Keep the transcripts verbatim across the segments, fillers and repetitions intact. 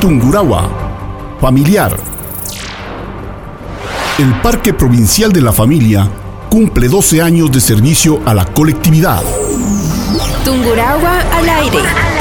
Tungurahua, familiar. El Parque Provincial de la Familia cumple doce años de servicio a la colectividad. Tungurahua al aire.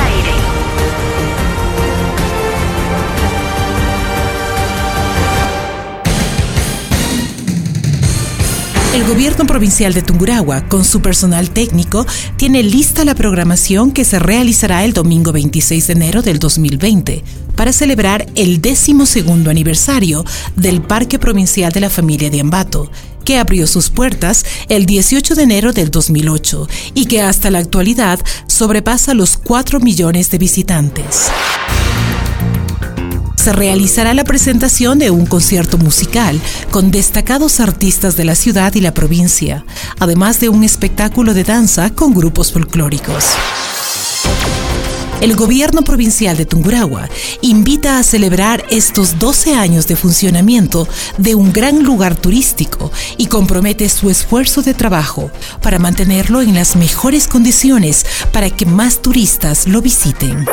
El gobierno provincial de Tungurahua, con su personal técnico, tiene lista la programación que se realizará el domingo veintiséis de enero del dos mil veinte para celebrar el decimosegundo aniversario del Parque Provincial de la Familia de Ambato, que abrió sus puertas el dieciocho de enero del dos mil ocho y que hasta la actualidad sobrepasa los cuatro millones de visitantes. Se realizará la presentación de un concierto musical con destacados artistas de la ciudad y la provincia, además de un espectáculo de danza con grupos folclóricos. El gobierno provincial de Tungurahua invita a celebrar estos doce años de funcionamiento de un gran lugar turístico y compromete su esfuerzo de trabajo para mantenerlo en las mejores condiciones para que más turistas lo visiten.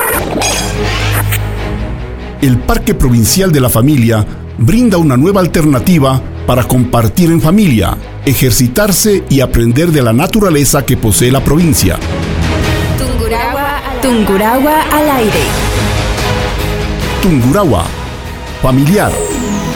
El Parque Provincial de la Familia brinda una nueva alternativa para compartir en familia, ejercitarse y aprender de la naturaleza que posee la provincia. Tungurahua, Tungurahua al aire. Tungurahua, familiar.